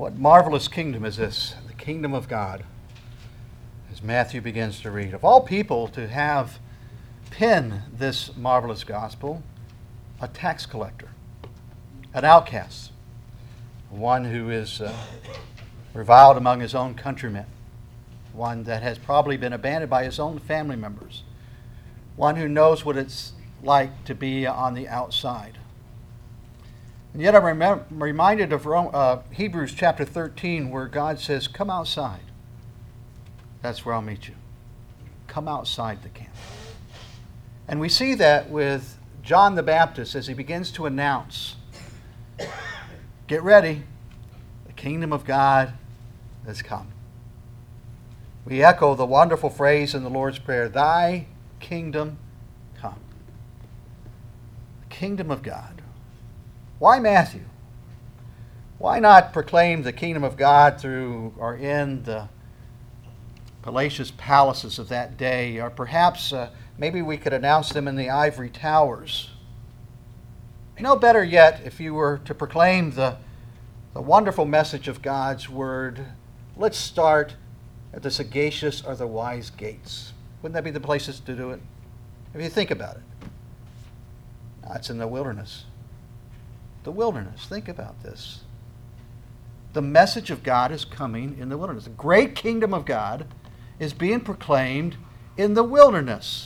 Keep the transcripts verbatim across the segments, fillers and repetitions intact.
What marvelous kingdom is this? The kingdom of God. As Matthew begins to read, of all people to have penned this marvelous gospel, a tax collector, an outcast, one who is uh, reviled among his own countrymen, one that has probably been abandoned by his own family members, one who knows what it's like to be on the outside. And yet I'm remem- reminded of Rome, uh, Hebrews chapter thirteen, where God says, come outside. That's where I'll meet you. Come outside the camp. And we see that with John the Baptist as he begins to announce, get ready, the kingdom of God has come. We echo the wonderful phrase in the Lord's Prayer, thy kingdom come. The kingdom of God. Why Matthew? Why not proclaim the kingdom of God through or in the palatial palaces of that day, or perhaps uh, maybe we could announce them in the ivory towers? No better yet, if you were to proclaim the, the wonderful message of God's word, let's start at the sagacious or the wise gates. Wouldn't that be the places to do it? If you think about it. No, it's in the wilderness. The wilderness. Think about this. The message of God is coming in the wilderness. The great kingdom of God is being proclaimed in the wilderness.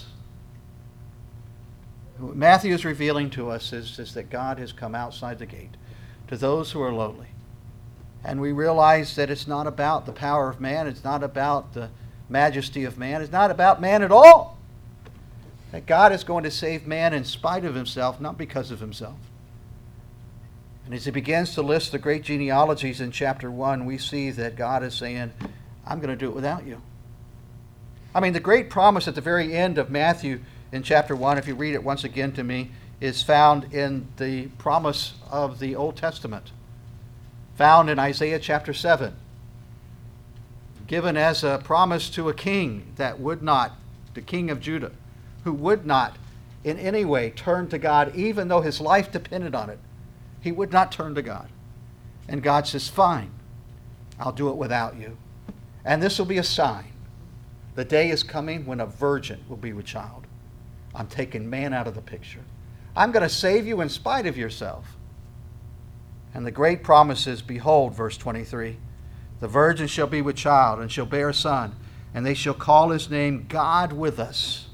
What Matthew is revealing to us is, is that God has come outside the gate to those who are lowly. And we realize that it's not about the power of man. It's not about the majesty of man. It's not about man at all. That God is going to save man in spite of himself, not because of himself. And as he begins to list the great genealogies in chapter one, we see that God is saying, I'm going to do it without you. I mean, the great promise at the very end of Matthew in chapter one, if you read it once again to me, is found in the promise of the Old Testament, found in Isaiah chapter seven, given as a promise to a king that would not, the king of Judah, who would not in any way turn to God, even though his life depended on it. He would not turn to God. And God says, fine, I'll do it without you. And this will be a sign. The day is coming when a virgin will be with child. I'm taking man out of the picture. I'm going to save you in spite of yourself. And the great promise is, behold, verse twenty-three, the virgin shall be with child and shall bear a son, and they shall call his name God with us.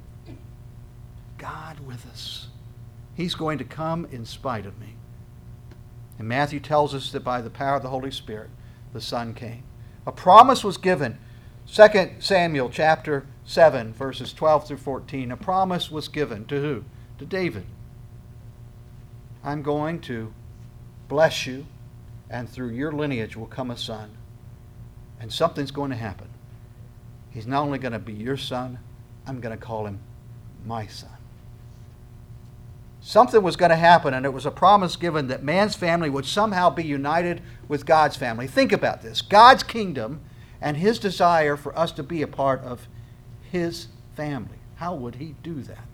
God with us. He's going to come in spite of me. And Matthew tells us that by the power of the Holy Spirit, the Son came. A promise was given. Second Samuel chapter seven, verses twelve through fourteen. A promise was given to who? To David. I'm going to bless you, and through your lineage will come a son. And something's going to happen. He's not only going to be your son, I'm going to call him my son. Something was going to happen, and it was a promise given that man's family would somehow be united with God's family. Think about this. God's kingdom and his desire for us to be a part of his family. How would he do that?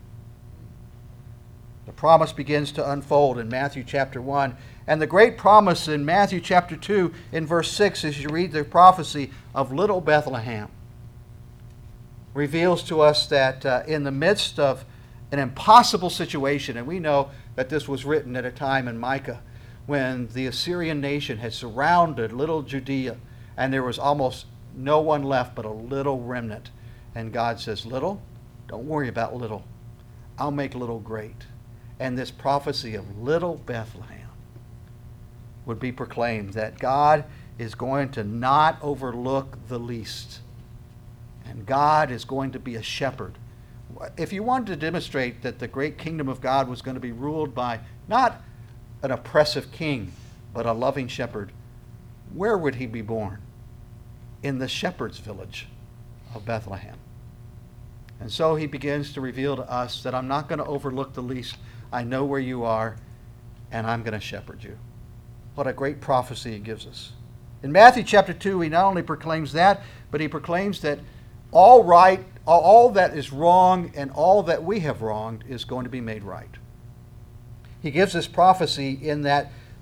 The promise begins to unfold in Matthew chapter one. And the great promise in Matthew chapter two in verse six, as you read the prophecy of little Bethlehem, reveals to us that uh, in the midst of an impossible situation, and we know that this was written at a time in Micah when the Assyrian nation had surrounded little Judea, and there was almost no one left but a little remnant. And God says, little, don't worry about little. I'll make little great. And this prophecy of little Bethlehem would be proclaimed, that God is going to not overlook the least. And God is going to be a shepherd. If you wanted to demonstrate that the great kingdom of God was going to be ruled by not an oppressive king, but a loving shepherd, where would he be born? In the shepherd's village of Bethlehem. And so he begins to reveal to us that I'm not going to overlook the least. I know where you are, and I'm going to shepherd you. What a great prophecy he gives us. In Matthew chapter two, he not only proclaims that, but he proclaims that all right, all that is wrong and all that we have wronged is going to be made right. He gives this prophecy in that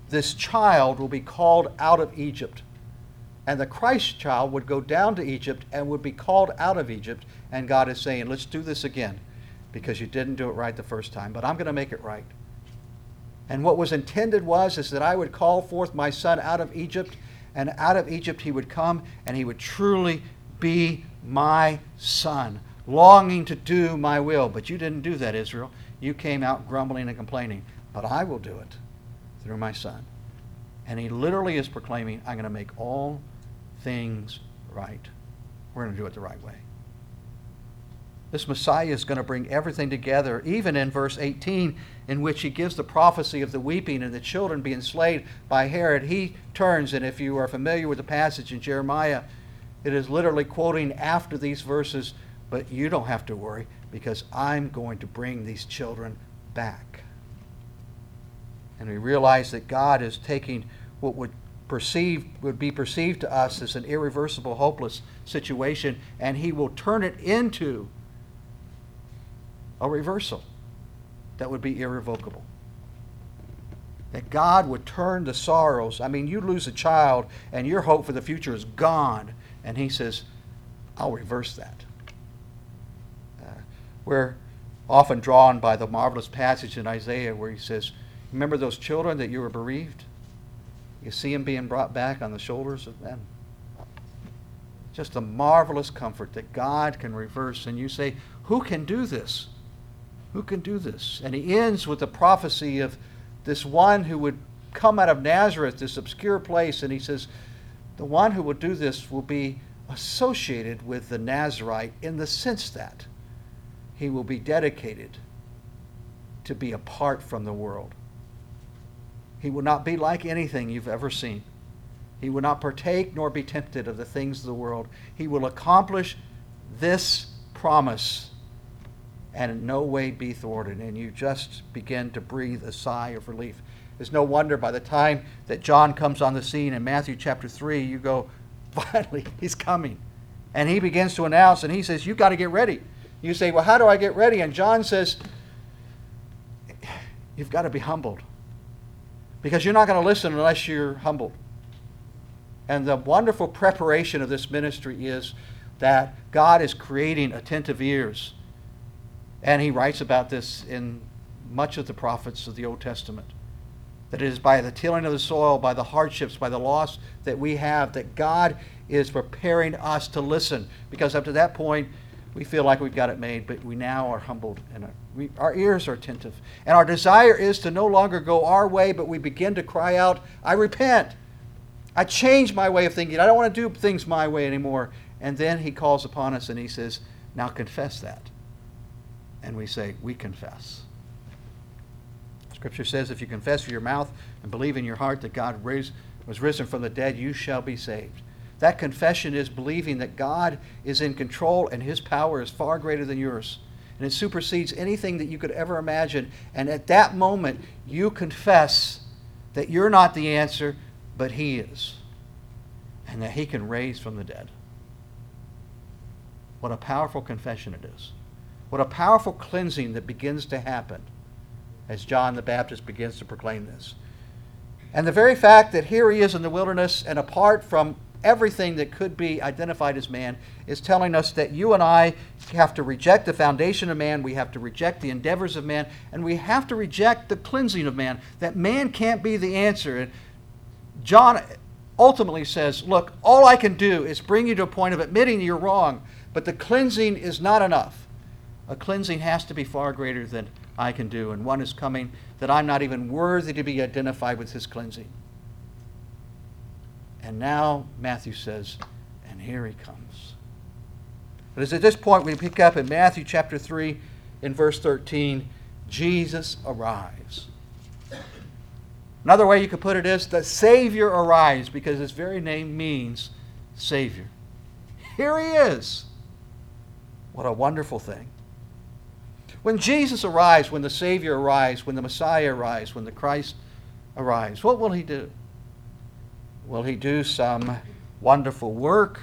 this child will be called out of Egypt. And the Christ child would go down to Egypt and would be called out of Egypt. And God is saying, let's do this again, because you didn't do it right the first time, but I'm going to make it right. And what was intended was is that I would call forth my son out of Egypt, and out of Egypt he would come, and he would truly be my son, longing to do my will. But you didn't do that, Israel. You came out grumbling and complaining. But I will do it through my son. And he literally is proclaiming, I'm going to make all things right. We're going to do it the right way. This Messiah is going to bring everything together, even in verse eighteen, in which he gives the prophecy of the weeping and the children being slain by Herod. He turns, and if you are familiar with the passage in Jeremiah, it is literally quoting after these verses, but you don't have to worry, because I'm going to bring these children back. And we realize that God is taking what would perceive would be perceived to us as an irreversible, hopeless situation, and he will turn it into a reversal that would be irrevocable. That God would turn the sorrows. I mean, you lose a child and your hope for the future is gone. And he says, I'll reverse that. Uh, we're often drawn by the marvelous passage in Isaiah where he says, remember those children that you were bereaved? You see them being brought back on the shoulders of men. Just a marvelous comfort that God can reverse. And you say, who can do this? Who can do this? And he ends with the prophecy of this one who would come out of Nazareth, this obscure place, and he says, the one who will do this will be associated with the Nazarite in the sense that he will be dedicated to be apart from the world. He will not be like anything you've ever seen. He will not partake nor be tempted of the things of the world. He will accomplish this promise and in no way be thwarted. And you just begin to breathe a sigh of relief. It's no wonder by the time that John comes on the scene in Matthew chapter three, you go, finally, he's coming. And he begins to announce, and he says, you've got to get ready. You say, well, how do I get ready? And John says, you've got to be humbled. Because you're not going to listen unless you're humbled. And the wonderful preparation of this ministry is that God is creating attentive ears. And he writes about this in much of the prophets of the Old Testament. That it is by the tilling of the soil, by the hardships, by the loss that we have, that God is preparing us to listen. Because up to that point, we feel like we've got it made, but we now are humbled and our, we, our ears are attentive. And our desire is to no longer go our way, but we begin to cry out, I repent. I change my way of thinking. I don't want to do things my way anymore. And then he calls upon us and he says, now confess that. And we say, we confess. Scripture says, if you confess with your mouth and believe in your heart that God raised, was risen from the dead, you shall be saved. That confession is believing that God is in control and his power is far greater than yours. And it supersedes anything that you could ever imagine. And at that moment, you confess that you're not the answer, but he is. And that he can raise from the dead. What a powerful confession it is. What a powerful cleansing that begins to happen as John the Baptist begins to proclaim this. And the very fact that here he is in the wilderness and apart from everything that could be identified as man is telling us that you and I have to reject the foundation of man, we have to reject the endeavors of man, and we have to reject the cleansing of man, that man can't be the answer. And John ultimately says, look, all I can do is bring you to a point of admitting you're wrong, but the cleansing is not enough. A cleansing has to be far greater than I can do, and one is coming that I'm not even worthy to be identified with his cleansing. And now Matthew says, and here he comes. But as at this point we pick up in Matthew chapter three in verse thirteen, Jesus arrives. Another way you could put it is the Savior arrives, because his very name means Savior. Here he is. What a wonderful thing. When Jesus arrives, when the Savior arrives, when the Messiah arrives, when the Christ arrives, what will he do? Will he do some wonderful work?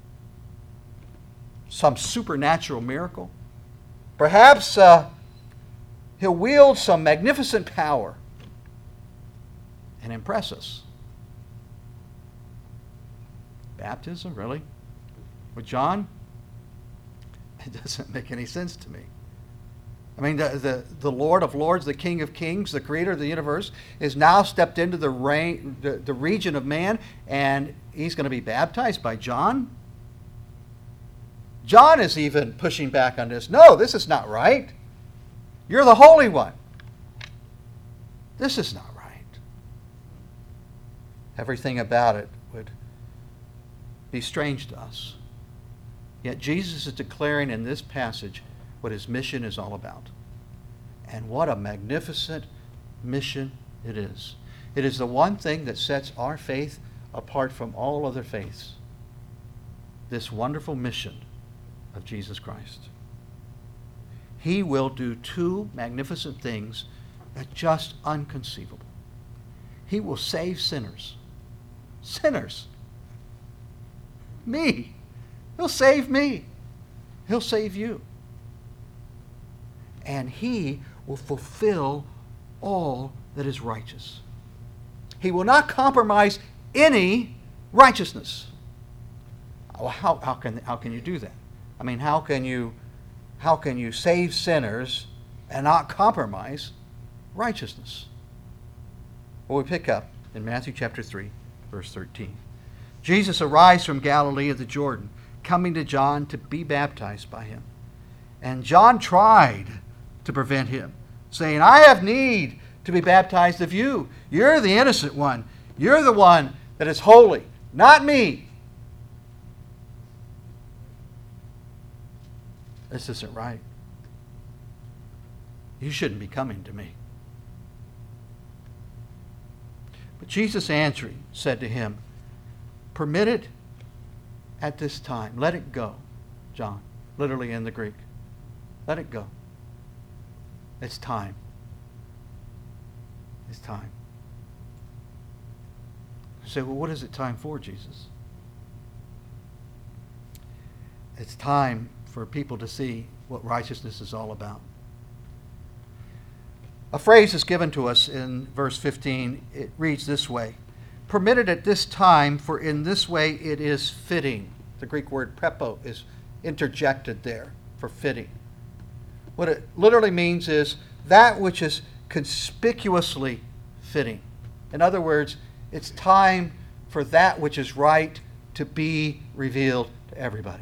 Some supernatural miracle? Perhaps uh, he'll wield some magnificent power. and impress us. Baptism, really? With John? It doesn't make any sense to me. I mean, the, the, the Lord of Lords, the King of Kings, the Creator of the universe, is now stepped into the, reign, the, the region of man, and he's going to be baptized by John? John is even pushing back on this. No, this is not right. You're the Holy One. This is not right. Everything about it would be strange to us. Yet Jesus is declaring in this passage what his mission is all about. And what a magnificent mission it is. It is the one thing that sets our faith apart from all other faiths. This wonderful mission of Jesus Christ. He will do two magnificent things that are just unconceivable. He will save sinners. Sinners. Me. He'll save me. He'll save you. And he will fulfill all that is righteous. He will not compromise any righteousness. Well, how, how, can, how can you do that? I mean, how can you, how can you save sinners and not compromise righteousness? Well, we pick up in Matthew chapter three, verse thirteen. Jesus arrives from Galilee of the Jordan, coming to John to be baptized by him. And John tried to prevent him, saying, I have need to be baptized of you. You're the innocent one. You're the one that is holy, not me. This isn't right. You shouldn't be coming to me. But Jesus answering said to him, permit it at this time. Let it go, John. Literally in the Greek. Let it go. It's time. It's time. You say, well, what is it time for, Jesus? It's time for people to see what righteousness is all about. A phrase is given to us in verse fifteen. It reads this way. Permit it at this time, for in this way it is fitting. The Greek word prepo is interjected there for fitting. What it literally means is that which is conspicuously fitting. In other words, it's time for that which is right to be revealed to everybody.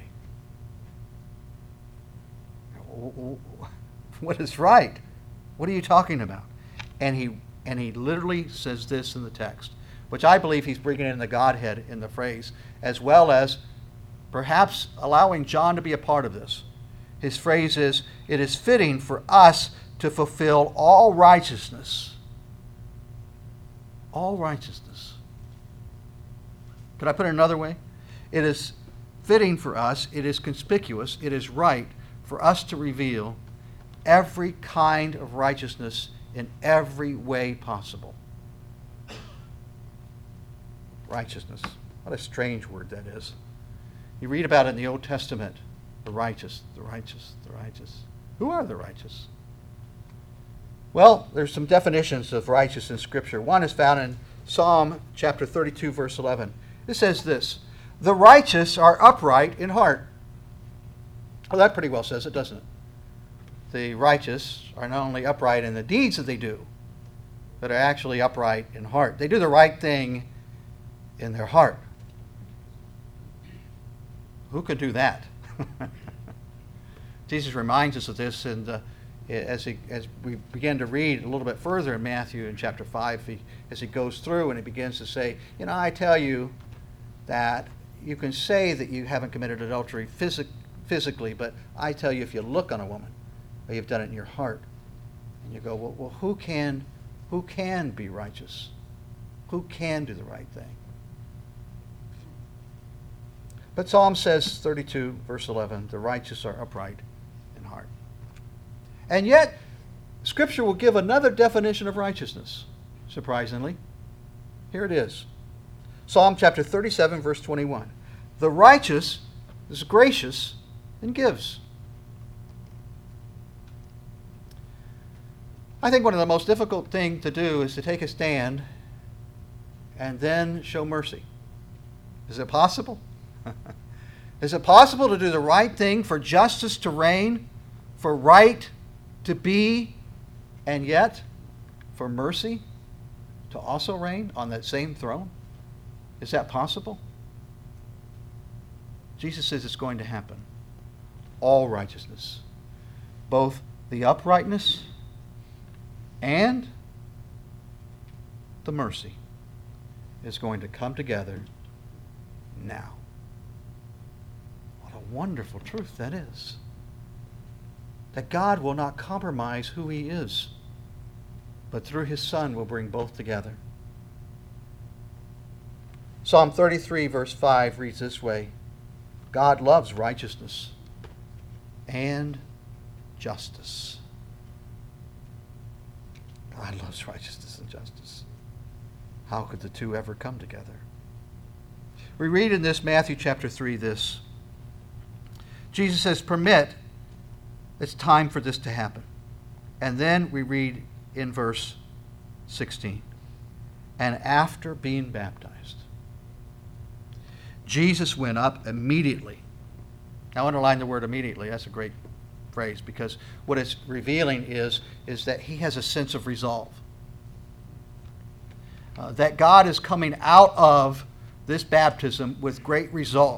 What is right? What are you talking about? And he and he literally says this in the text, which I believe he's bringing in the Godhead in the phrase, as well as perhaps allowing John to be a part of this. His phrase is, it is fitting for us to fulfill all righteousness. All righteousness. Could I put it another way? It is fitting for us, it is conspicuous, it is right for us to reveal every kind of righteousness in every way possible. Righteousness. What a strange word that is. You read about it in the Old Testament. The righteous, the righteous, the righteous. Who are the righteous? Well, there's some definitions of righteous in Scripture. One is found in Psalm chapter thirty-two, verse eleven. It says this, the righteous are upright in heart. Well, that pretty well says it, doesn't it? The righteous are not only upright in the deeds that they do, but are actually upright in heart. They do the right thing in their heart. Who could do that? Jesus reminds us of this in the, as, he, as we begin to read a little bit further in Matthew in chapter five, he, as he goes through and he begins to say, you know, I tell you that you can say that you haven't committed adultery phys- physically, but I tell you if you look on a woman, or you've done it in your heart, and you go, well, well who can, who can be righteous? Who can do the right thing? But Psalm says, thirty-two, verse eleven, the righteous are upright in heart. And yet, Scripture will give another definition of righteousness, surprisingly. Here it is. Psalm chapter thirty-seven, verse twenty-one. The righteous is gracious and gives. I think one of the most difficult things to do is to take a stand and then show mercy? Is it possible? Is it possible to do the right thing, for justice to reign, for right to be, and yet for mercy to also reign on that same throne? Is that possible? Jesus says it's going to happen. All righteousness, both the uprightness and the mercy, is going to come together now. What a wonderful truth that is. That God will not compromise who He is, but through His Son will bring both together. Psalm thirty-three, verse five reads this way: God loves righteousness and justice. God loves righteousness and justice. How could the two ever come together? We read in this Matthew chapter three this. Jesus says, permit, it's time for this to happen. And then we read in verse sixteen, and after being baptized, Jesus went up immediately. Now underline the word immediately. That's a great phrase, because what it's revealing is, is that He has a sense of resolve. Uh, that God is coming out of this baptism with great resolve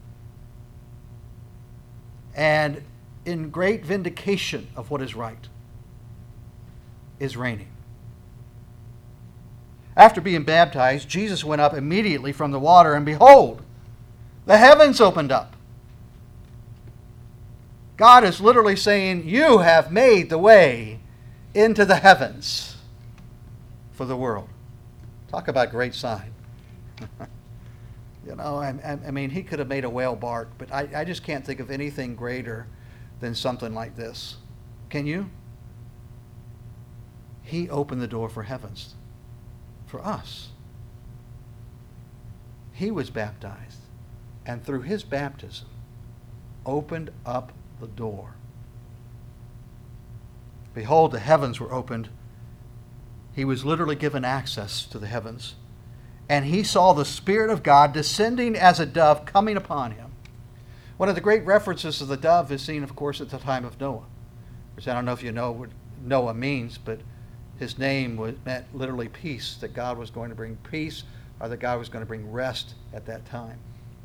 and in great vindication of what is right, is reigning. After being baptized, Jesus went up immediately from the water, and behold, the heavens opened up. God is literally saying, you have made the way into the heavens for the world. Talk about great sign. You know, I, I mean, He could have made a whale bark, but I, I just can't think of anything greater than something like this. Can you? He opened the door for heavens for us. He was baptized, and through His baptism opened up the door. Behold, the heavens were opened. He was literally given access to the heavens. And He saw the Spirit of God descending as a dove coming upon Him. One of the great references to the dove is seen, of course, at the time of Noah. Which I don't know if you know what Noah means, but his name was, meant literally peace, that God was going to bring peace, or that God was going to bring rest at that time.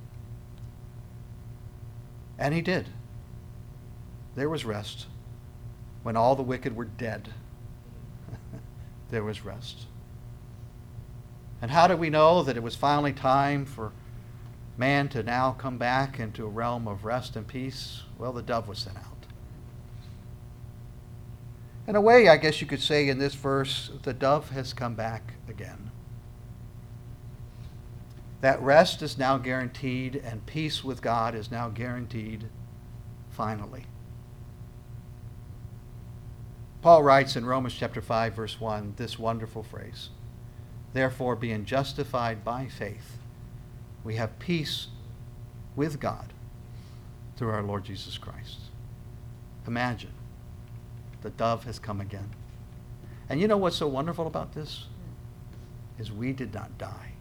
And He did. There was rest. When all the wicked were dead, there was rest. And how do we know that it was finally time for man to now come back into a realm of rest and peace? Well, the dove was sent out. In a way, I guess you could say in this verse, the dove has come back again. That rest is now guaranteed, and peace with God is now guaranteed finally. Paul writes in Romans chapter five, verse one, this wonderful phrase: therefore, being justified by faith, we have peace with God through our Lord Jesus Christ. Imagine, the dove has come again. And you know what's so wonderful about this? Is we did not die.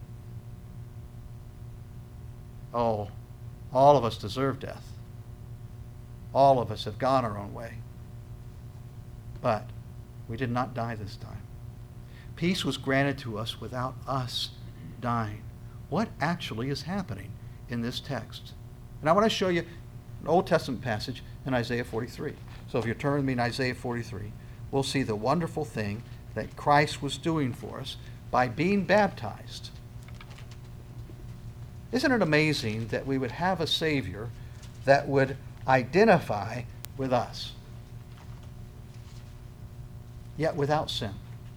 Oh, all of us deserve death. All of us have gone our own way. But we did not die this time. Peace was granted to us without us dying. What actually is happening in this text? And I want to show you an Old Testament passage in Isaiah forty-three. So if you turn with me in Isaiah forty-three, we'll see the wonderful thing that Christ was doing for us by being baptized. Isn't it amazing that we would have a Savior that would identify with us, yet without sin?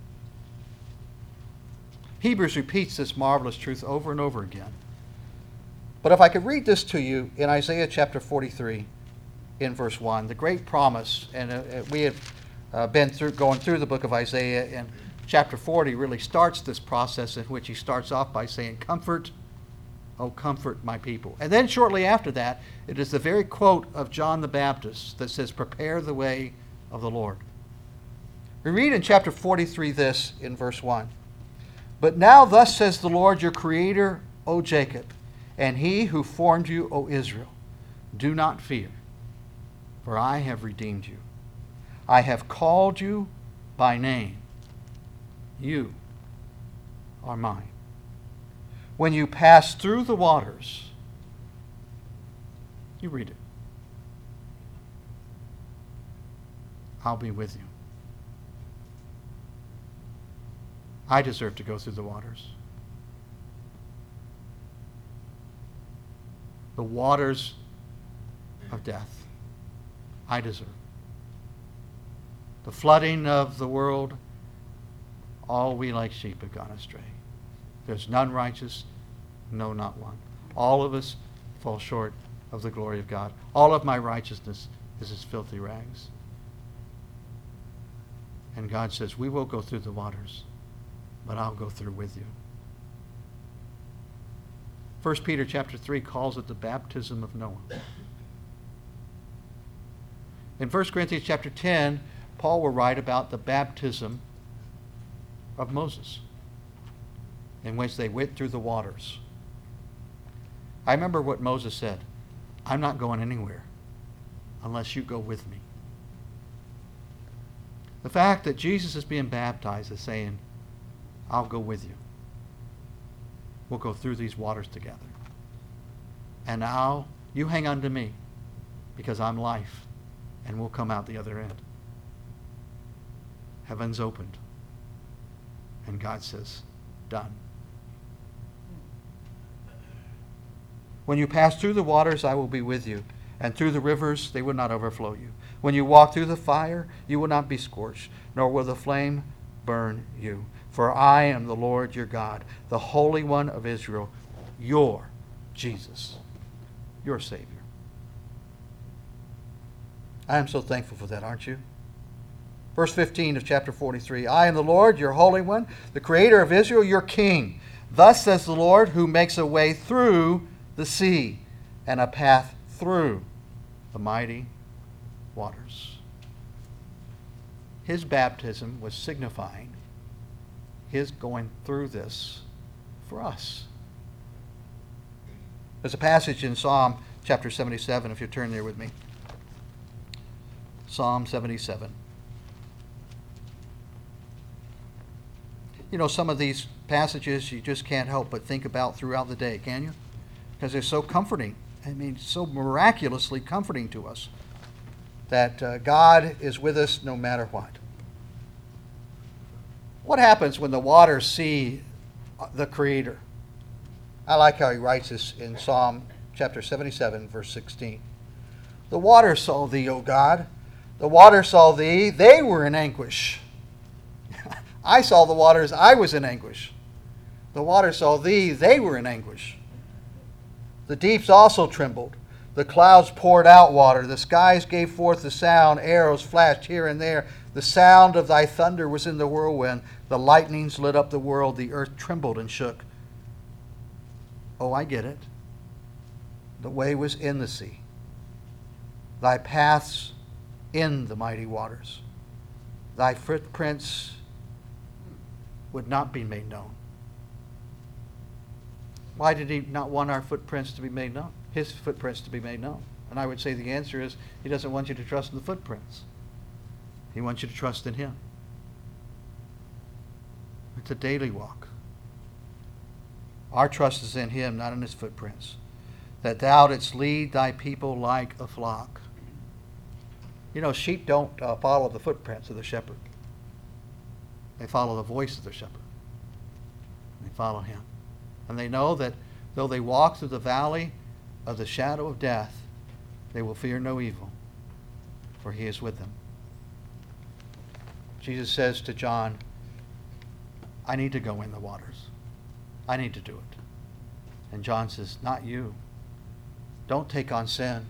Hebrews repeats this marvelous truth over and over again. But if I could read this to you in Isaiah chapter forty-three, in verse one, the great promise, and uh, we have uh, been through going through the book of Isaiah, and chapter forty really starts this process in which he starts off by saying, "Comfort, oh comfort my people." And then shortly after that, it is the very quote of John the Baptist that says, "Prepare the way of the Lord." We read in chapter forty-three this in verse one. But now thus says the Lord your Creator, O Jacob, and he who formed you, O Israel, do not fear, for I have redeemed you. I have called you by name. You are mine. When you pass through the waters, you read it, I'll be with you. I deserve to go through the waters. The waters of death. I deserve. The flooding of the world, all we like sheep have gone astray. There's none righteous, no, not one. All of us fall short of the glory of God. All of my righteousness is as filthy rags. And God says, we will go through the waters, but I'll go through with you. First Peter chapter three calls it the baptism of Noah. In First Corinthians chapter ten, Paul will write about the baptism of Moses, in which they went through the waters. I remember what Moses said, I'm not going anywhere unless you go with me. The fact that Jesus is being baptized is saying, I'll go with you. We'll go through these waters together. And now you hang on to me because I'm life, and we'll come out the other end. Heaven's opened. And God says, done. When you pass through the waters, I will be with you, and through the rivers, they will not overflow you. When you walk through the fire, you will not be scorched, nor will the flame burn you. For I am the Lord your God, the Holy One of Israel, your Jesus, your Savior. I am so thankful for that, aren't you? Verse fifteen of chapter forty-three, I am the Lord, your Holy One, the Creator of Israel, your King. Thus says the Lord, who makes a way through the sea and a path through the mighty waters. His baptism was signifying his going through this for us. There's a passage in Psalm chapter seventy-seven, if you turn there with me. Psalm seventy-seven. You know, some of these passages you just can't help but think about throughout the day, can you? Because they're so comforting. I mean, so miraculously comforting to us that uh, God is with us no matter what. What happens when the waters see the Creator? I like how he writes this in Psalm chapter seventy-seven, verse sixteen. The waters saw thee, O God. The waters saw thee. They were in anguish. I saw the waters. I was in anguish. The waters saw thee. They were in anguish. The deeps also trembled. The clouds poured out water. The skies gave forth the sound. Arrows flashed here and there. The sound of thy thunder was in the whirlwind. The lightnings lit up the world. The earth trembled and shook. Oh, I get it. The way was in the sea. Thy paths in the mighty waters. Thy footprints would not be made known. Why did he not want our footprints to be made known? His footprints to be made known. And I would say the answer is he doesn't want you to trust in the footprints. He wants you to trust in him. It's a daily walk. Our trust is in him, not in his footprints. That thou didst lead thy people like a flock. You know, sheep don't uh, follow the footprints of the shepherd. They follow the voice of the shepherd. They follow him. And they know that though they walk through the valley of the shadow of death, they will fear no evil, for he is with them. Jesus says to John, I need to go in the waters. I need to do it. And John says, not you. Don't take on sin.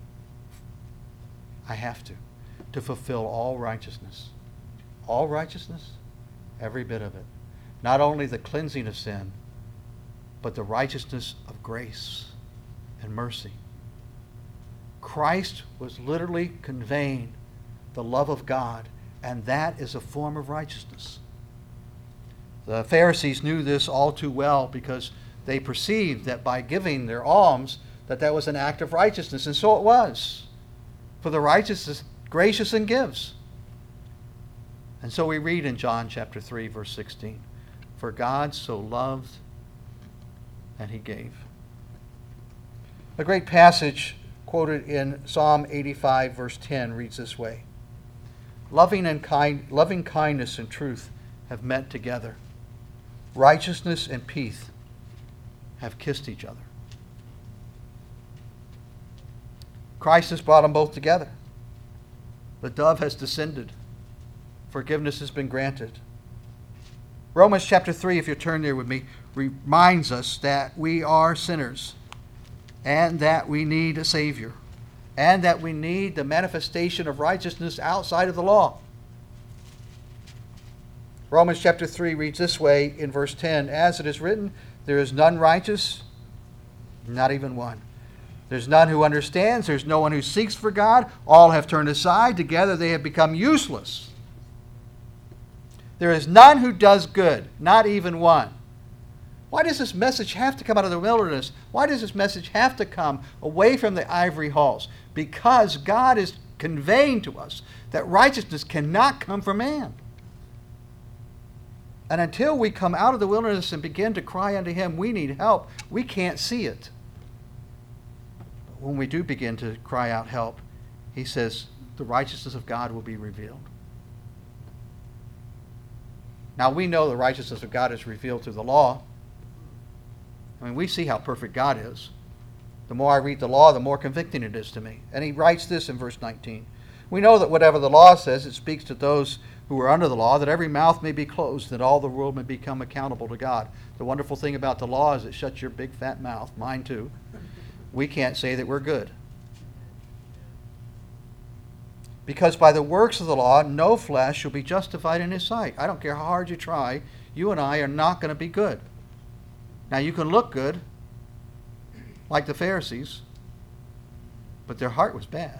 I have to, to fulfill all righteousness. All righteousness? Every bit of it. Not only the cleansing of sin, but the righteousness of grace and mercy. Christ was literally conveying the love of God, and that is a form of righteousness. The Pharisees knew this all too well because they perceived that by giving their alms, that that was an act of righteousness. And so it was. For the righteous is gracious and gives. And so we read in John chapter three, verse sixteen, for God so loved and he gave. A great passage quoted in Psalm eighty-five, verse ten reads this way. Loving and kind, loving kindness and truth have met together. Righteousness and peace have kissed each other. Christ has brought them both together. The dove has descended. Forgiveness has been granted. Romans chapter three, if you turn there with me, reminds us that we are sinners and that we need a Savior and that we need the manifestation of righteousness outside of the law. Romans chapter three reads this way in verse ten, as it is written, there is none righteous, not even one. There's none who understands. There's no one who seeks for God. All have turned aside. Together they have become useless. There is none who does good, not even one. Why does this message have to come out of the wilderness? Why does this message have to come away from the ivory halls? Because God is conveying to us that righteousness cannot come from man. And until we come out of the wilderness and begin to cry unto him, we need help, we can't see it. But when we do begin to cry out help, he says the righteousness of God will be revealed. Now we know the righteousness of God is revealed through the law. I mean, we see how perfect God is. The more I read the law, the more convicting it is to me. And he writes this in verse nineteen. We know that whatever the law says, it speaks to those who are under the law, that every mouth may be closed, that all the world may become accountable to God. The wonderful thing about the law is it shuts your big fat mouth, mine too. We can't say that we're good. Because by the works of the law, no flesh shall be justified in his sight. I don't care how hard you try, you and I are not going to be good. Now you can look good, like the Pharisees, but their heart was bad.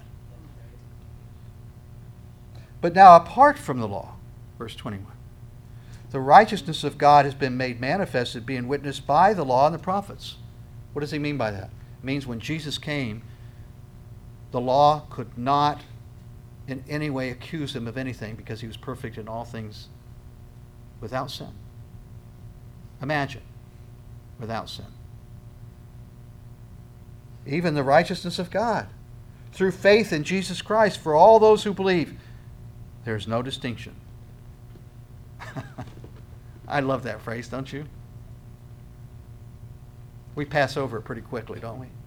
But now apart from the law, verse twenty-one, the righteousness of God has been made manifested, being witnessed by the law and the prophets. What does he mean by that? It means when Jesus came, the law could not in any way accuse him of anything because he was perfect in all things without sin. Imagine, without sin. Even the righteousness of God through faith in Jesus Christ for all those who believe. There's no distinction. I love that phrase, don't you? We pass over it pretty quickly, don't we?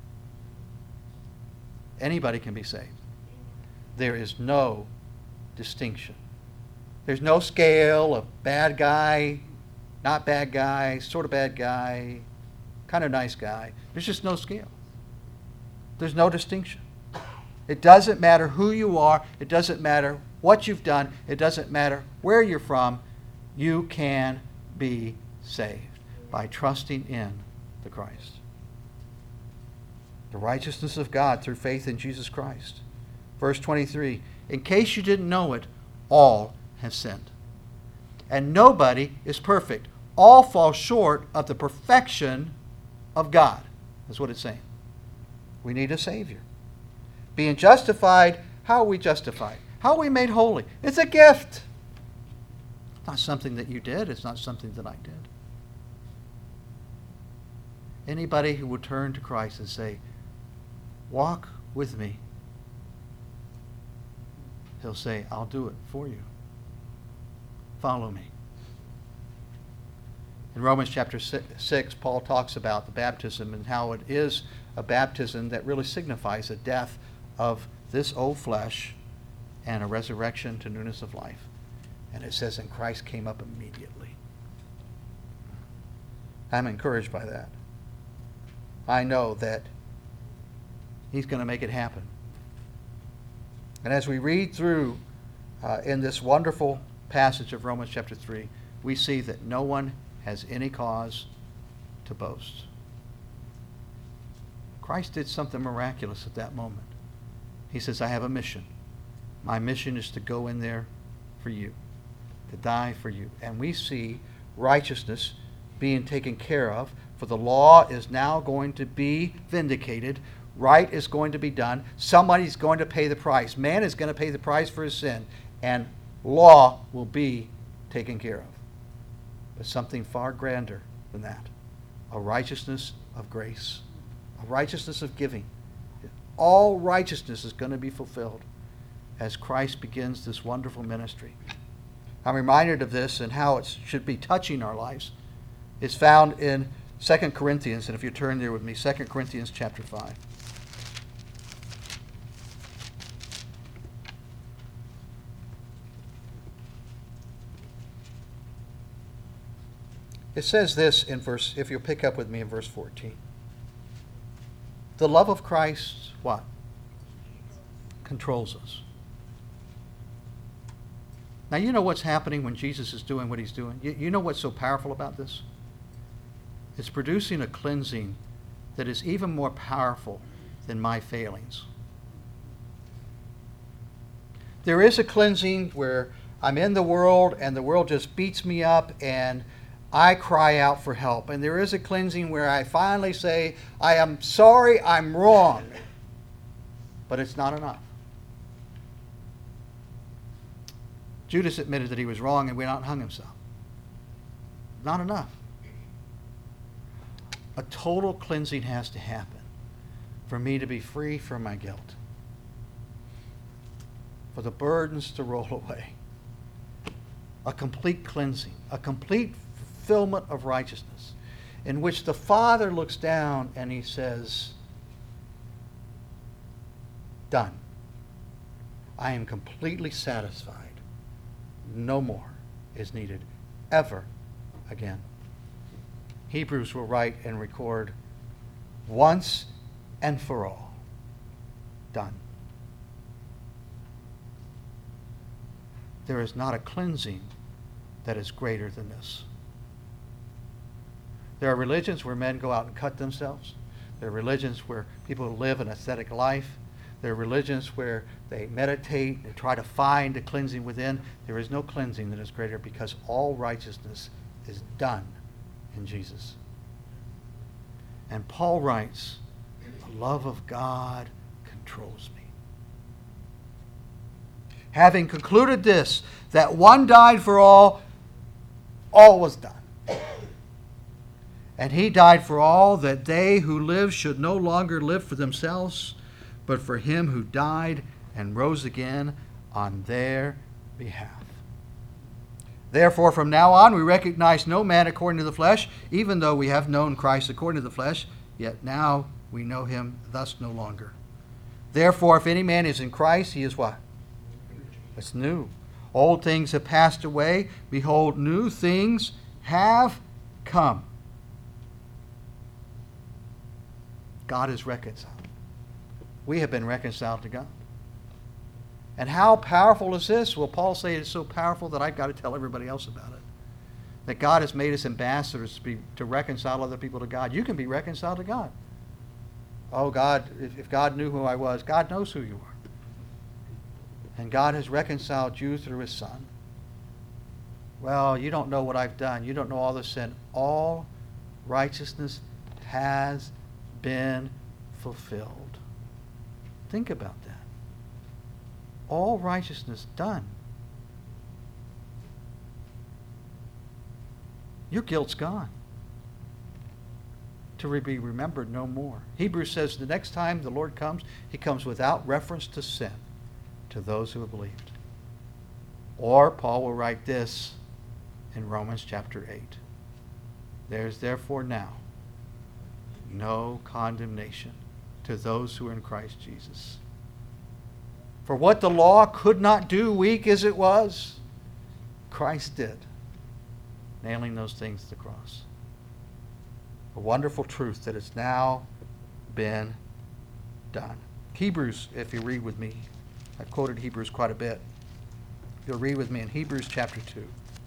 Anybody can be saved. There is no distinction. There's no scale of bad guy, not bad guy, sort of bad guy, kind of nice guy. There's just no scale. There's no distinction. It doesn't matter who you are. It doesn't matter what you've done. It doesn't matter where you're from. You can be saved by trusting in the Christ. The righteousness of God through faith in Jesus Christ. Verse twenty-three, in case you didn't know it, all have sinned. And nobody is perfect. All fall short of the perfection of God. That's what it's saying. We need a Savior. Being justified, how are we justified? How are we made holy? It's a gift. It's not something that you did. It's not something that I did. Anybody who would turn to Christ and say, walk with me, he'll say, I'll do it for you. Follow me. In Romans chapter six, Paul talks about the baptism and how it is a baptism that really signifies a death of this old flesh and a resurrection to newness of life. And it says, and Christ came up immediately. I'm encouraged by that. I know that he's going to make it happen. And as we read through uh, in this wonderful passage of Romans chapter three, we see that no one has any cause to boast. Christ did something miraculous at that moment. He says, I have a mission. My mission is to go in there for you, to die for you. And we see righteousness being taken care of, for the law is now going to be vindicated. Right is going to be done. Somebody's going to pay the price. Man is going to pay the price for his sin, and law will be taken care of. But something far grander than that, a righteousness of grace, a righteousness of giving. All righteousness is going to be fulfilled as Christ begins this wonderful ministry. I'm reminded of this and how it should be touching our lives. It's found in Second Corinthians, and if you turn there with me, Second Corinthians chapter five. It says this in verse, if you'll pick up with me in verse fourteen. The love of Christ, what? Controls us. Now, you know what's happening when Jesus is doing what he's doing? You, you know what's so powerful about this? It's producing a cleansing that is even more powerful than my failings. There is a cleansing where I'm in the world and the world just beats me up and I cry out for help. And there is a cleansing where I finally say, I am sorry, I'm wrong. But it's not enough. Judas admitted that he was wrong and went out and hung himself. Not enough. A total cleansing has to happen for me to be free from my guilt, for the burdens to roll away. A complete cleansing, a complete fulfillment of righteousness, in which the Father looks down and he says, done. I am completely satisfied. No more is needed ever again. Hebrews will write and record, once and for all, done. There is not a cleansing that is greater than this. There are religions where men go out and cut themselves. There are religions where people live an ascetic life. There are religions where they meditate and try to find a cleansing within. There is no cleansing that is greater, because all righteousness is done in Jesus. And Paul writes, the love of God controls me. Having concluded this, that one died for all, all was done. And he died for all, that they who live should no longer live for themselves, but for him who died and rose again on their behalf. Therefore, from now on, we recognize no man according to the flesh, even though we have known Christ according to the flesh, yet now we know him thus no longer. Therefore, if any man is in Christ, he is what? It's new. Old things have passed away. Behold, new things have come. God is reconciled. We have been reconciled to God. And how powerful is this? Well, Paul says it's so powerful that I've got to tell everybody else about it. That God has made us ambassadors to, be, to reconcile other people to God. You can be reconciled to God. Oh, God, if, if God knew who I was, God knows who you are. And God has reconciled you through his Son. Well, you don't know what I've done. You don't know all the sin. All righteousness has been fulfilled. Think about that. All righteousness done. Your guilt's gone, to be remembered no more. Hebrews says the next time the Lord comes, he comes without reference to sin to those who have believed. Or Paul will write this in Romans chapter eight. There's therefore now no condemnation to those who are in Christ Jesus. For what the law could not do, weak as it was, Christ did, nailing those things to the cross. A wonderful truth that has now been done. Hebrews, if you read with me, I've quoted Hebrews quite a bit. You'll read with me in Hebrews chapter two.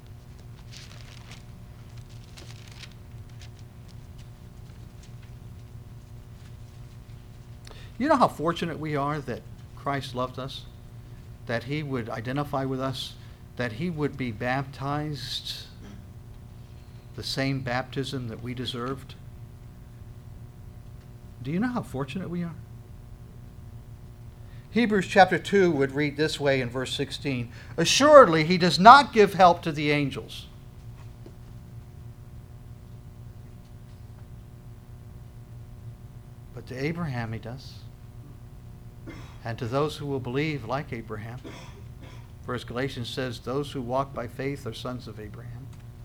You know how fortunate we are that Christ loved us, that he would identify with us, that he would be baptized the same baptism that we deserved? Do you know how fortunate we are? Hebrews chapter two would read this way in verse sixteen. Assuredly, he does not give help to the angels. But to Abraham he does. And to those who will believe like Abraham. First Galatians says, those who walk by faith are sons of Abraham.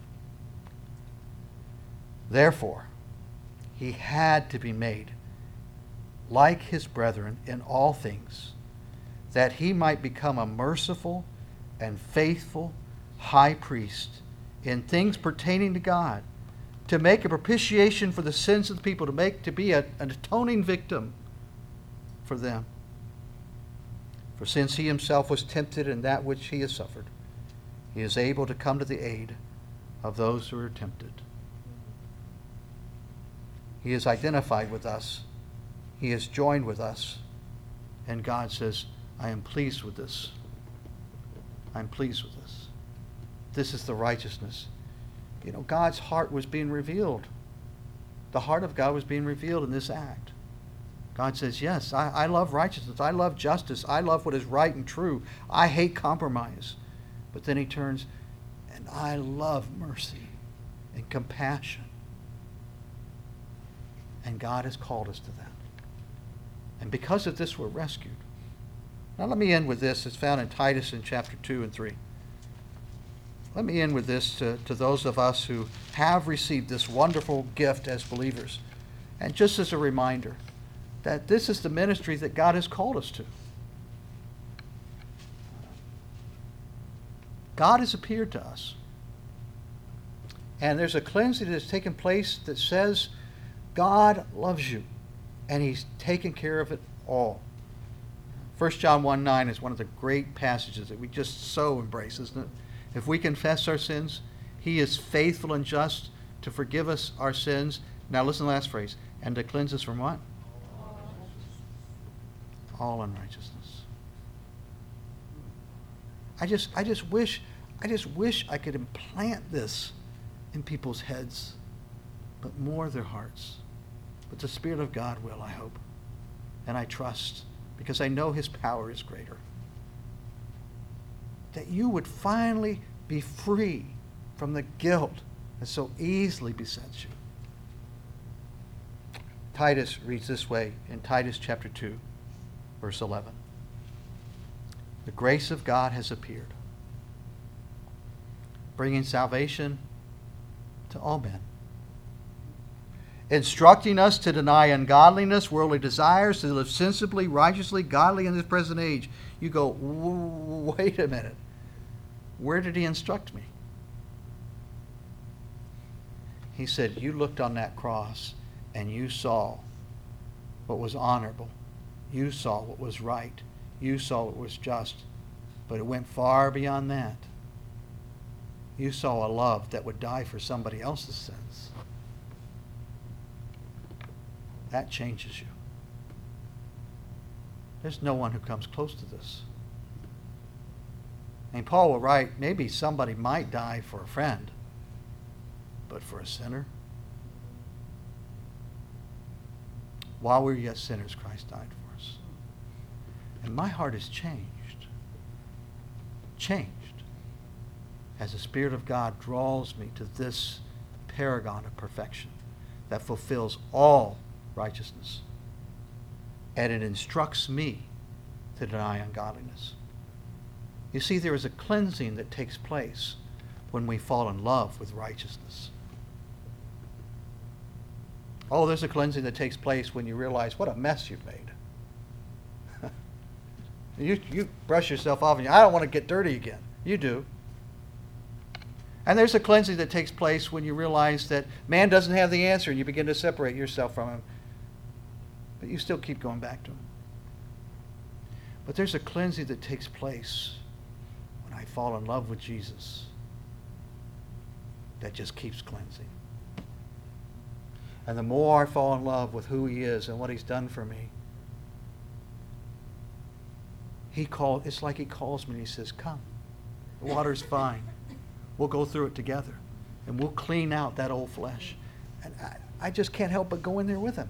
Therefore, he had to be made like his brethren in all things, that he might become a merciful and faithful high priest in things pertaining to God, to make a propitiation for the sins of the people, to make to be a, an atoning victim for them. For since he himself was tempted in that which he has suffered, he is able to come to the aid of those who are tempted. He is identified with us. He is joined with us. And God says, I am pleased with this. I'm pleased with this. This is the righteousness. You know, God's heart was being revealed. The heart of God was being revealed in this act. God says, yes, I, I love righteousness. I love justice. I love what is right and true. I hate compromise. But then he turns, and I love mercy and compassion. And God has called us to that. And because of this, we're rescued. Now let me end with this. It's found in Titus in chapter two and three. Let me end with this to, to those of us who have received this wonderful gift as believers. And just as a reminder, that this is the ministry that God has called us to. God has appeared to us. And there's a cleansing that has taken place that says God loves you. And he's taken care of it all. First John one nine is one of the great passages that we just so embrace, isn't it? If we confess our sins, he is faithful and just to forgive us our sins. Now listen to the last phrase. And to cleanse us from what? All unrighteousness. I just I just wish I just wish I could implant this in people's heads, but more their hearts. But the Spirit of God will, I hope. And I trust, because I know his power is greater. That you would finally be free from the guilt that so easily besets you. Titus reads this way in Titus chapter two, verse eleven. The grace of God has appeared, bringing salvation to all men, instructing us to deny ungodliness, worldly desires, to live sensibly, righteously, godly in this present age. You go, wait a minute. Where did he instruct me? He said, you looked on that cross and you saw what was honorable. You saw what was right. You saw what was just. But it went far beyond that. You saw a love that would die for somebody else's sins. That changes you. There's no one who comes close to this. And Paul will write, maybe somebody might die for a friend, but for a sinner? While we were yet sinners, Christ died for us. And my heart is changed. Changed. As the Spirit of God draws me to this paragon of perfection that fulfills all righteousness. And it instructs me to deny ungodliness. You see, there is a cleansing that takes place when we fall in love with righteousness. Oh, there's a cleansing that takes place when you realize what a mess you've made. you, you brush yourself off and you, I don't want to get dirty again. You do. And there's a cleansing that takes place when you realize that man doesn't have the answer and you begin to separate yourself from him. But you still keep going back to him. But there's a cleansing that takes place when I fall in love with Jesus that just keeps cleansing. And the more I fall in love with who he is and what he's done for me, he call, it's like he calls me and he says, come, the water's fine. We'll go through it together. and we'll clean out that old flesh. And I, I just can't help but go in there with him.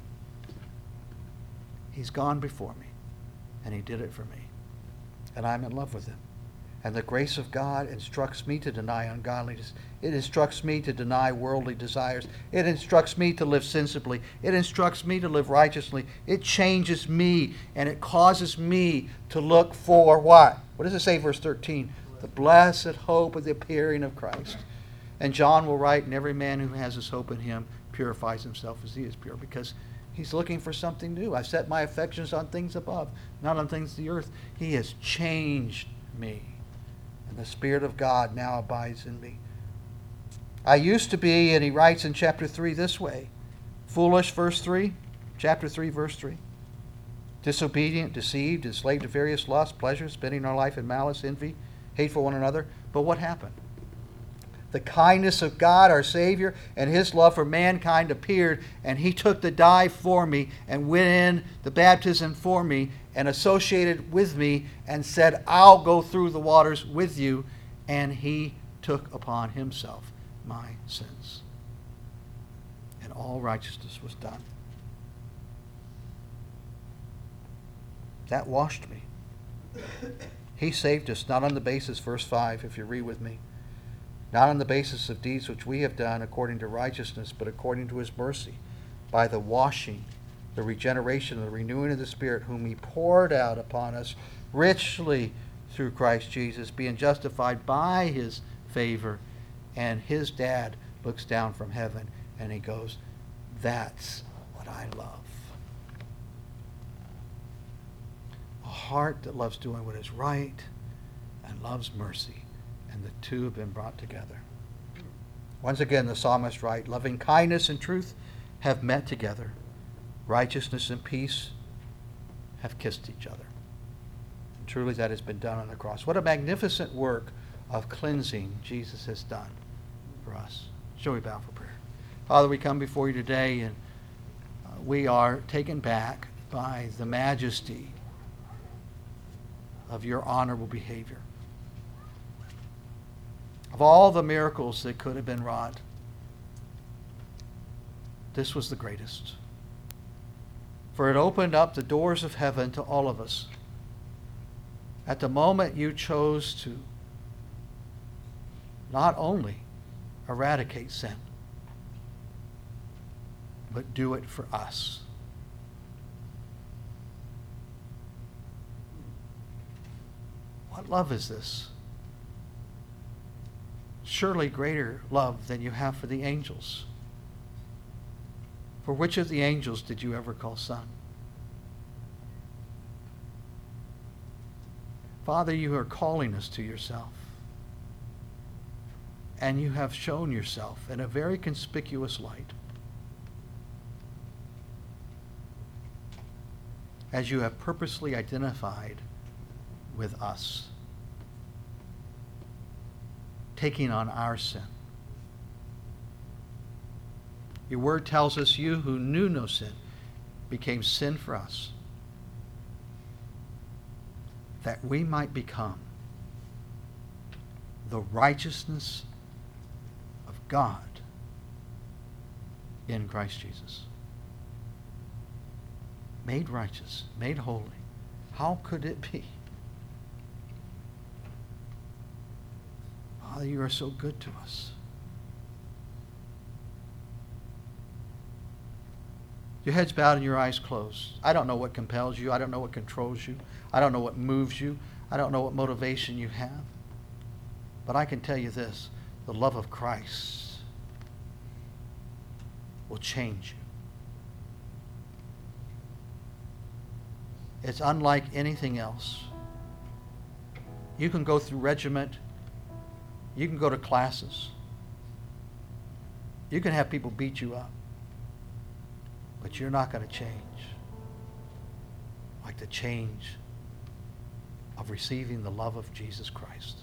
He's gone before me, and he did it for me. And I'm in love with him. And the grace of God instructs me to deny ungodliness. It instructs me to deny worldly desires. It instructs me to live sensibly. It instructs me to live righteously. It changes me, and it causes me to look for what? What does it say, verse thirteen? The blessed hope of the appearing of Christ. And John will write, and every man who has his hope in him purifies himself as he is pure, because he's looking for something new. I set my affections on things above, not on things of the earth. He has changed me. And the Spirit of God now abides in me. I used to be, and he writes in chapter three this way, foolish, verse three, chapter three, verse three. Disobedient, deceived, enslaved to various lusts, pleasures, spending our life in malice, envy, hateful one another. But what happened? The kindness of God, our Savior, and his love for mankind appeared, and he took the dive for me and went in the baptism for me and associated with me and said, I'll go through the waters with you. And he took upon himself my sins. And all righteousness was done. That washed me. He saved us not on the basis, verse five, if you read with me, not on the basis of deeds which we have done according to righteousness, but according to his mercy, by the washing, the regeneration, the renewing of the Spirit, whom he poured out upon us richly through Christ Jesus, being justified by his favor. And his dad looks down from heaven and he goes, that's what I love. A heart that loves doing what is right and loves mercy. And the two have been brought together. Once again, the psalmist writes, loving kindness and truth have met together. Righteousness and peace have kissed each other. And truly that has been done on the cross. What a magnificent work of cleansing Jesus has done for us. Shall we bow for prayer? Father, we come before you today, and uh, we are taken back by the majesty of your honorable behavior. Of all the miracles that could have been wrought, this was the greatest. For it opened up the doors of heaven to all of us. At the moment you chose to not only eradicate sin, but do it for us. What love is this? Surely greater love than you have for the angels. For which of the angels did you ever call son? Father, you are calling us to yourself. And you have shown yourself in a very conspicuous light. As you have purposely identified with us, taking on our sin. Your word tells us you who knew no sin became sin for us, that we might become the righteousness of God in Christ Jesus. Made righteous, made holy. How could it be? Father, you are so good to us. Your head's bowed and your eyes closed. I don't know what compels you. I don't know what controls you. I don't know what moves you. I don't know what motivation you have. But I can tell you this, the love of Christ will change you. It's unlike anything else. You can go through regiment. You can go to classes. You can have people beat you up. But you're not going to change like the change of receiving the love of Jesus Christ.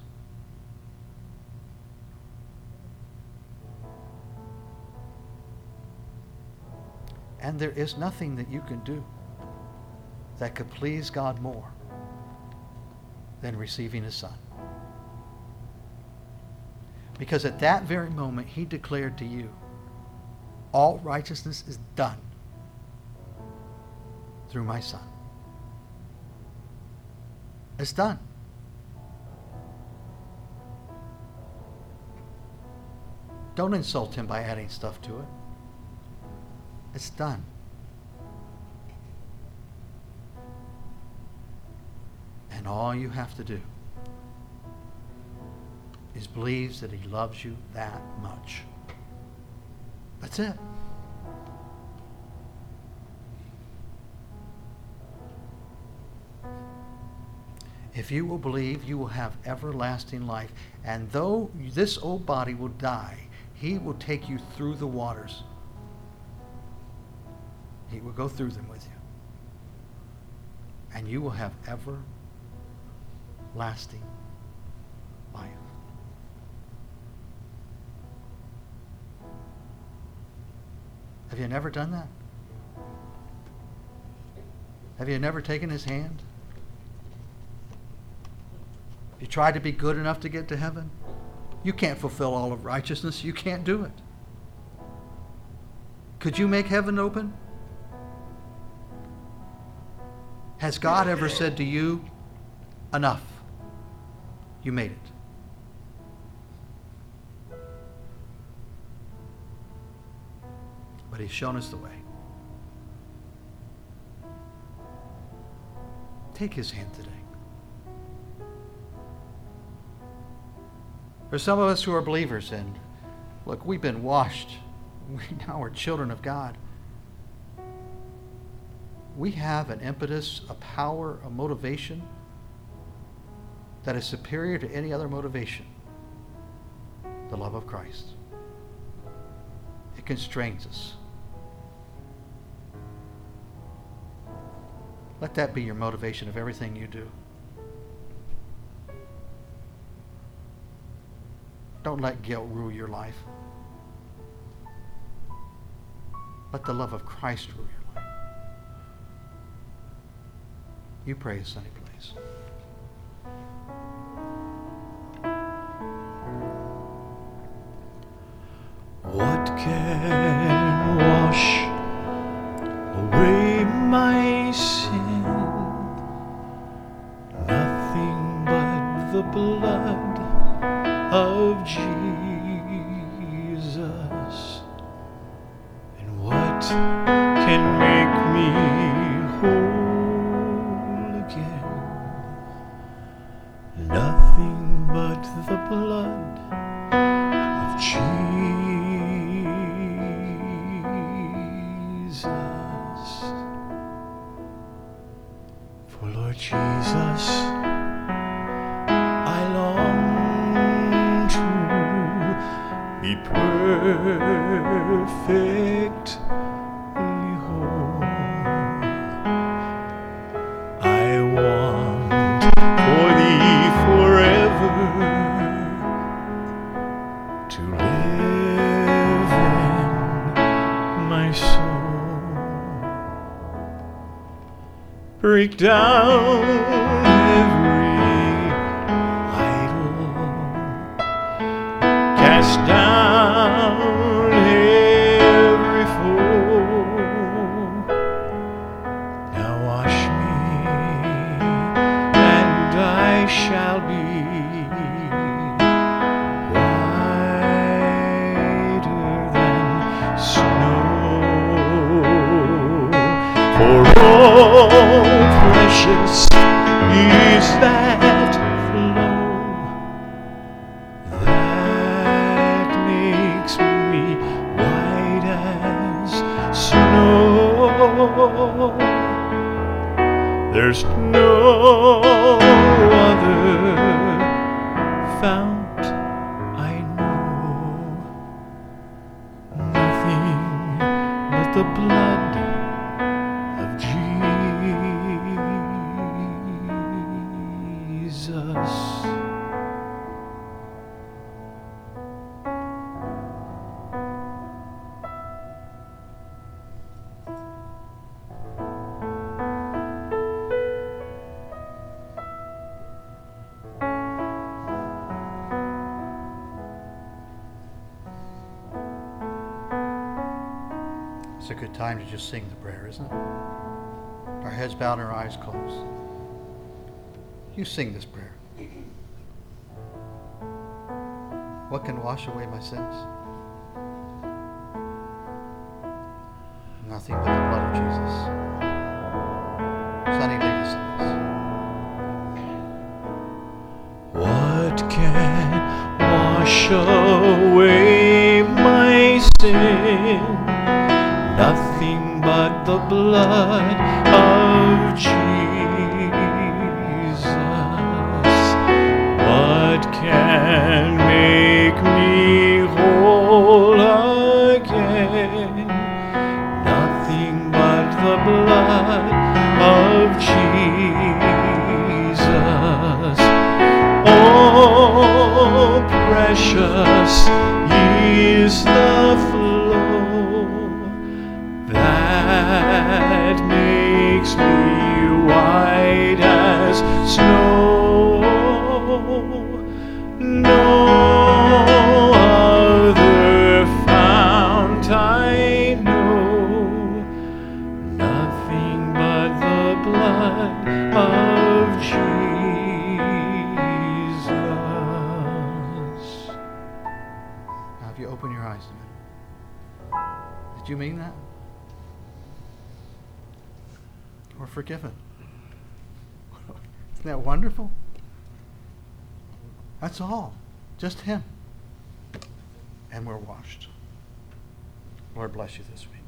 And there is nothing that you can do that could please God more than receiving his Son. Because at that very moment, he declared to you, all righteousness is done through my Son. It's done. Don't insult him by adding stuff to it. It's done. And all you have to do is believe that he loves you that much. That's it. If you will believe, you will have everlasting life. And though this old body will die, he will take you through the waters. He will go through them with you. And you will have everlasting life. Have you never done that? Have you never taken his hand? Have you tried to be good enough to get to heaven? You can't fulfill all of righteousness. You can't do it. Could you make heaven open? Has God ever said to you, enough? You made it. But he's shown us the way. Take his hand today. There's some of us who are believers, and look, we've been washed. We now are children of God. We have an impetus, a power, a motivation that is superior to any other motivation. The love of Christ. It constrains us. Let that be your motivation of everything you do. Don't let guilt rule your life. Let the love of Christ rule your life. You pray, Sonny, please. What can wash away my sin? Nothing but the blood of Jesus. And what can make me whole again? Nothing but the blood of Jesus. For Lord Jesus, I long to be perfectly whole. I want for thee forever to live in my soul. Break down every idol, cast down every foe. Now wash me, and I shall be whiter than snow. For all precious is that flow that makes me white as snow. There's no other fount I know, nothing but the blood of Jesus. a good time to just sing the prayer, isn't it? Our heads bowed and our eyes closed. You sing this prayer. What can wash away my sins? Nothing but the blood of Jesus. Sonny, lead us in this. What can wash away my sin? Nothing but the blood of Jesus. What can make me whole again? Nothing but the blood of Jesus. Oh, precious is the flow that makes me white as snow. No other fount I know, nothing but the blood of Jesus. Now, if you open your eyes a minute, did you mean that? We're forgiven. Isn't that wonderful? That's all. Just Him. And we're washed. Lord bless you this week.